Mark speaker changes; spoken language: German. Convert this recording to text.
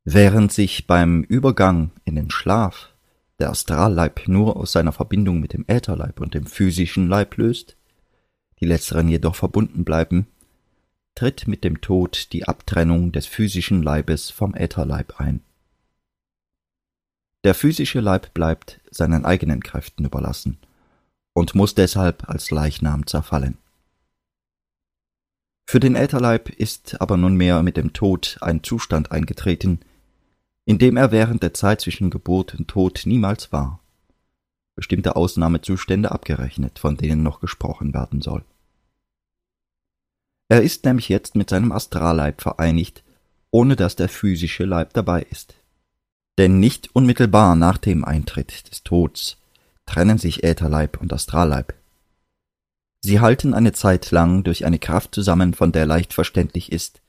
Speaker 1: Während sich beim Übergang in den Schlaf der Astralleib nur aus seiner Verbindung mit dem Ätherleib und dem physischen Leib löst, die letzteren jedoch verbunden bleiben, tritt mit dem Tod die Abtrennung des physischen Leibes vom Ätherleib ein. Der physische Leib bleibt seinen eigenen Kräften überlassen und muss deshalb als Leichnam zerfallen. Für den Ätherleib ist aber nunmehr mit dem Tod ein Zustand eingetreten, in dem er während der Zeit zwischen Geburt und Tod niemals war, bestimmte Ausnahmezustände abgerechnet, von denen noch gesprochen werden soll. Er ist nämlich jetzt mit seinem Astralleib vereinigt, ohne dass der physische Leib dabei ist. Denn nicht unmittelbar nach dem Eintritt des Tods trennen sich Ätherleib und Astralleib. Sie halten eine Zeit lang durch eine Kraft zusammen, von der leicht verständlich ist,